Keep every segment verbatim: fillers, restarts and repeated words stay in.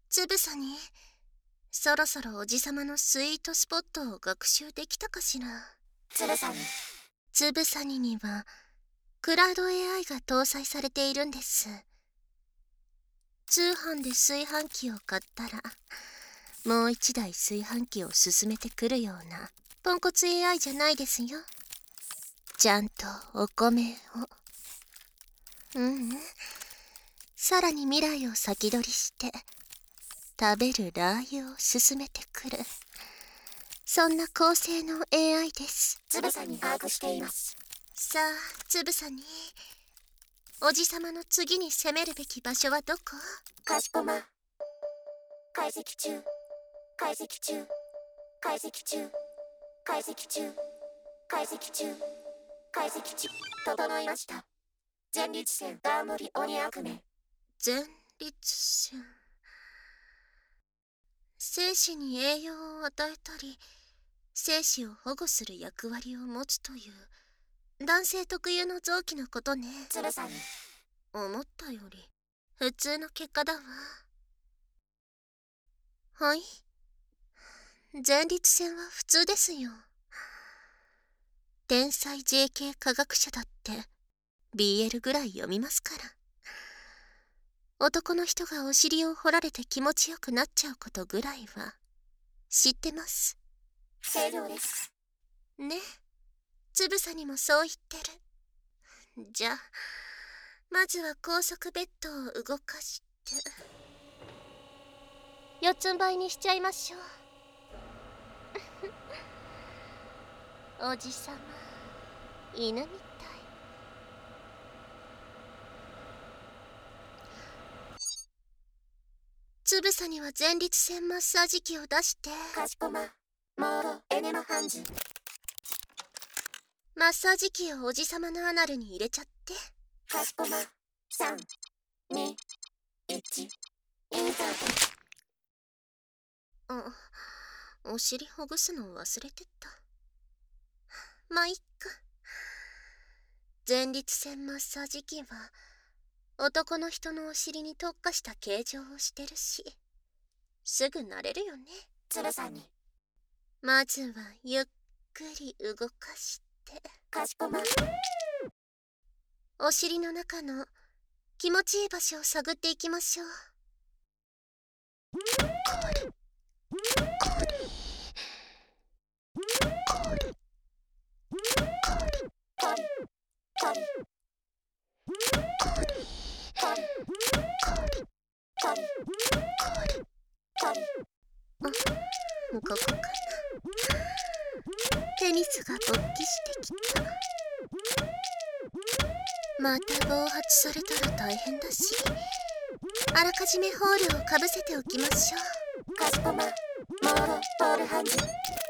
つぶさに、そろそろおじさまのスイートスポットを学習できたかしら。 つぶさに。 つぶさにには、クラウド エーアイ が搭載されているんです。通販で炊飯器を買ったら、もう一台炊飯器を進めてくるような、ポンコツ エーアイ じゃないですよ。ちゃんとお米を。うん、うん。さらに未来を先取りして、食べるラー油を進めてくる。そんな高性能 エーアイ です。 つぶさに把握しています。 さあ、つぶさに。おじさまの次に攻めるべき場所はどこ？ かしこま。解析中。解析中。解析中。解析中。解析中。解析中。整いました。前立腺ダーモリオニ悪名。 前立腺。精子に栄養を与えたり、精子を保護する役割を持つという、男性特有の臓器のことね。 つぶさに。 思ったより、普通の結果だわ。はい。前立腺は普通ですよ。天才 ジェーケー 科学者だって ビーエル ぐらい読みますから。男の人がお尻を掘られて気持ちよくなっちゃうことぐらいは知ってます。 正常です。 ね。つぶさにもそう言ってる。じゃあ、まずは高速ベッドを動かして、四つん這いにしちゃいましょう。おじさま、犬みたい。つぶさには前立腺マッサージ機を出して。 かしこま。モードエネマハンズ。 マッサージ機をおじさまのアナルに入れちゃって。 かしこま。さん、に、いち、インサート。あ、お尻ほぐすの忘れてた。まあ、いっか。前立腺マッサージ機は、男の人のお尻に特化した形状をしてるし、すぐ慣れるよね。 つぶさに。 まずはゆっくり動かして。 かしこま。 お尻の中の気持ちいい場所を探っていきましょう。これ、これ、これ、 こり、こり、 これ、 こり、 これ、 こり、 これ。 こり。 あ、ここかな。テニスが勃起してきた。また暴発されたら大変だし、あらかじめホールをかぶせておきましょう。 かしこま。モードボールハンズ。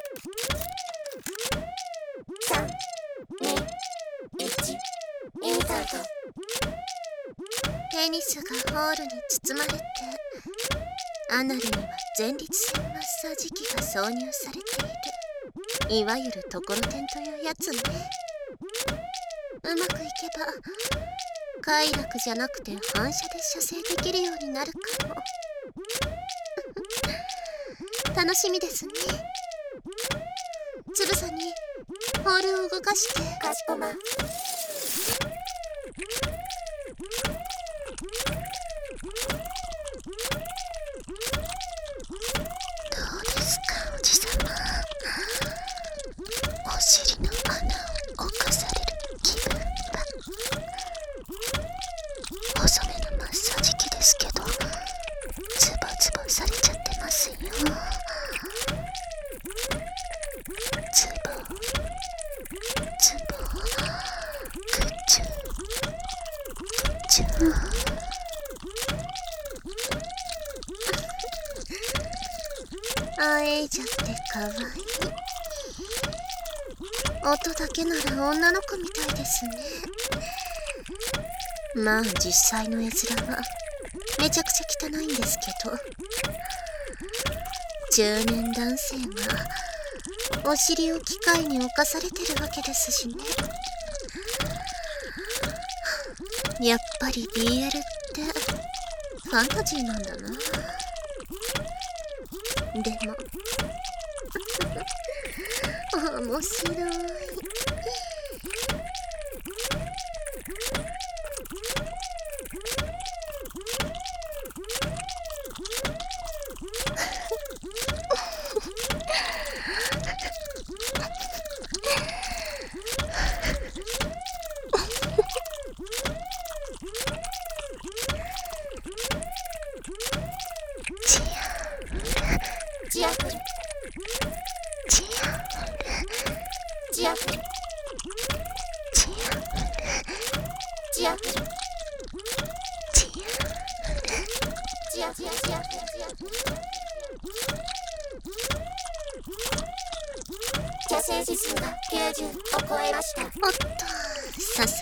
さん、に、いち、インサート。 テニスがホールに包まれて、アナルには前立腺マッサージ機が挿入されている。いわゆるところてんというやつね。うまくいけば快楽じゃなくて反射で射精できるようになるかも。楽しみですね。つぶさにホールを動かして。 かしこま。 どうですか、おじさま。お尻の穴を侵される気分は。細めのマッサージ機ですけど、ズボズボされちゃってますよ。ズボズボグチュグチュ。あえいじゃってかわいい。音だけなら女の子みたいですね。まあ実際の絵面はめちゃくちゃ汚いんですけど、中年男性がお尻を機械に侵されてるわけですしね。やっぱり ビーエル ってファンタジーなんだな。 でも面白い。 チアフルチアチアフルチアチアフルチアチアチアチアチアチア射精指数がきゅうじゅうを超えました。 おっと、早速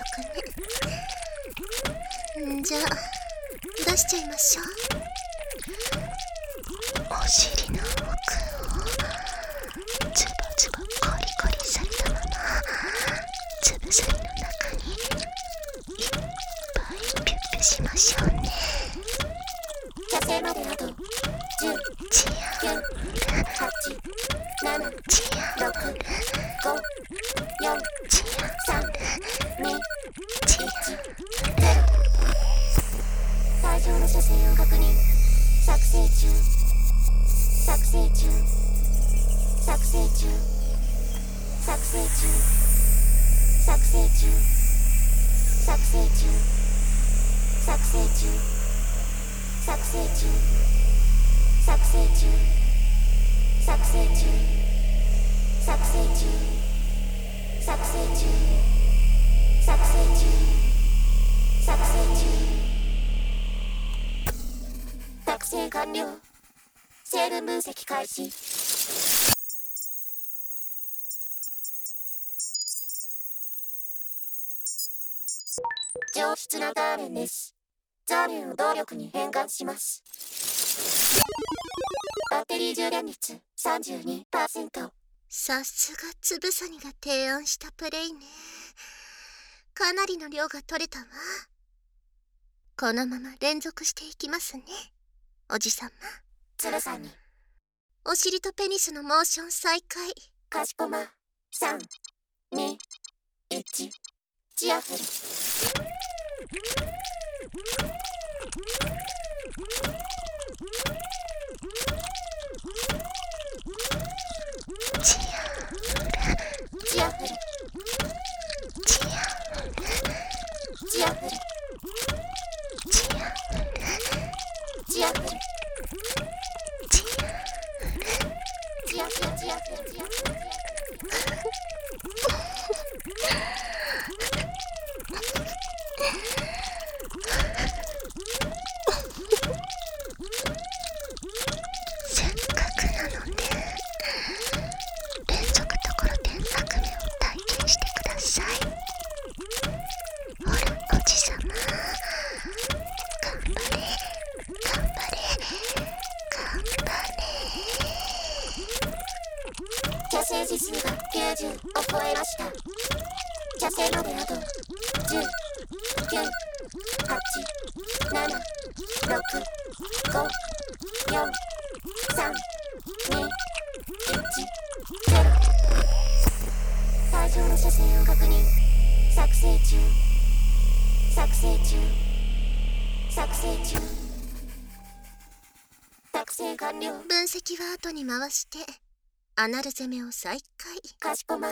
ね。んじゃあ出しちゃいましょう。お尻の奥をズバズバコリコリされたままつぶさりの中にいっぱいピュッピュしましょうね。 射精まであとじゅう、 チアきゅう、はち、なな、 チアろく、ご、よん、 チアさん、に、 チアゼロ。会場の射精を確認。作成中作成中作成中作成中作成中作成中作成中作成中作成中作成中作成中作成中作成中作成中作成完了。成分分析開始。上質なダーメンです。ザーメンを動力に変換します。バッテリー充電率 さんじゅうにパーセント。 さすがつぶさにが提案したプレイね。かなりの量が取れたわ。このまま連続していきますね、おじさま。 つぶさにお尻とペニスのモーション再開。 かしこまさん、に、いち、チアフル。 チアチアフルチアチアフルチアチアフルチアチアチアチアフルチアフルチアせっかくなので連続ところてん革命を体験してください。ほらおじさま、頑張れ頑張れ頑張れ。 射精指数がきゅうじゅうを超えました。射精まであとじゅう、きゅう、はち、なな、ろく、ご、よん、さん、に、いち、ゼロ。会場の射精を確認。作成中作成中作成中作成完了。 分析は後に回してアナル攻めを再開。 かしこま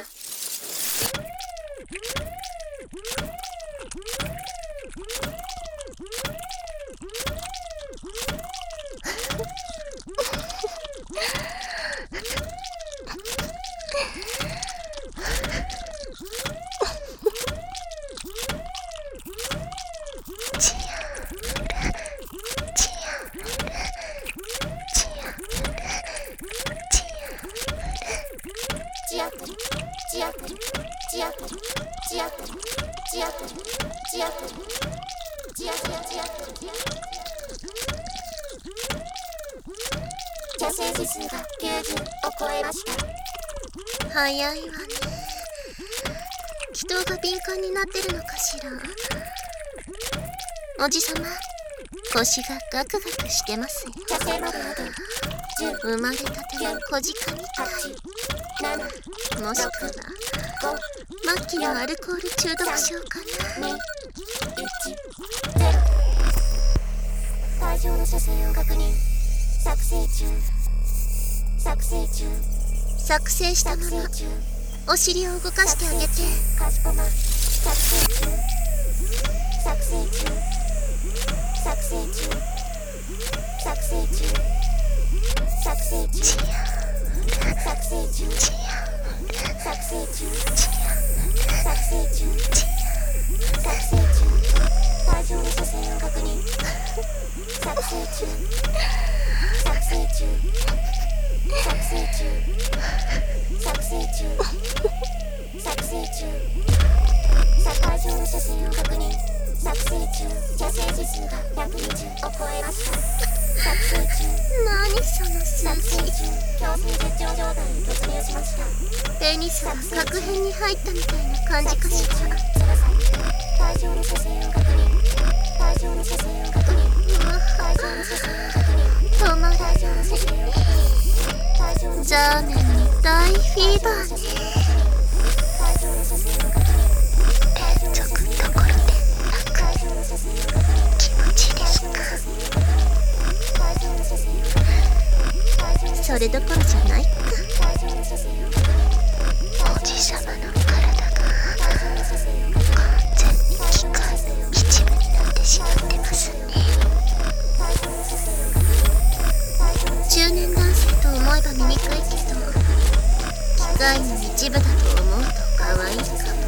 チアチアチアチアフルチアフルチアフルチアフルチアフルチアフルチアチアチアフル射精指数がきゅうじゅうを超えました。 早いわね。気筒が敏感になってるのかしら。おじさま、腰がガクガクしてますよ。 射精まであと生まれたての小鹿みたい。もしくは末期のアルコール中毒症かな。 会場の車線を確認。作成中作成中作成したままお尻を動かしてあげて。 かしこま作成中作成中作成中作成中作成中作成中作成中作成中作成中会場の車線を確認。作成中作成中作成中作成中作成中会場の車線を確認。作成中射精時数がひゃくにじゅうを超えました。作成中何その数字。 作成中強制絶頂状態に突入しました。 ペニスが確変に入ったみたいな感じかしら。 会場の車線を確認。会場の車線を確認。会場の車線を確認。 止まら会場の車線を確認。会場のザーメンに大フィーバーね。 会場の車線を確認。 連続ところで楽気持ちいいですか。それどころじゃないか。おじさまの体が完全に機械の一部になってしまってますね。中年男性と思えば醜いけど、機械の一部だと思うと可愛いかも。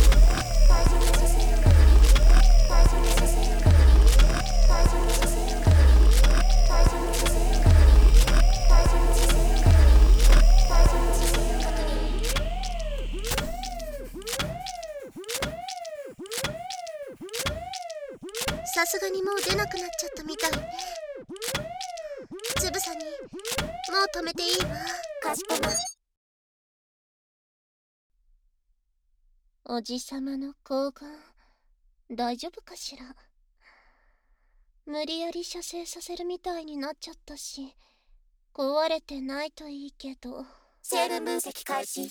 さすがにもう出なくなっちゃったみたいね。つぶさにもう止めていいわ。 かしこまおじさまの睾丸大丈夫かしら。無理やり射精させるみたいになっちゃったし、壊れてないといいけど。 成分分析開始。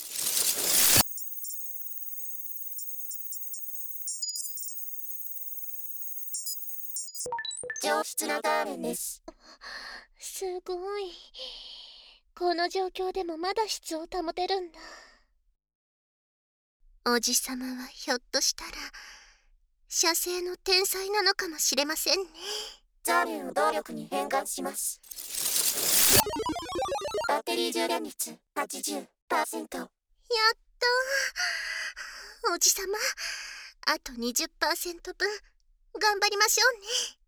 上質なダーメンです。 すごい。この状況でもまだ質を保てるんだ。おじさまはひょっとしたら射精の天才なのかもしれませんね。 ザーメンを動力に変換します。バッテリー充電率 はちじゅっパーセント。 やっとおじさま、あと にじゅっパーセント 分頑張りましょうね。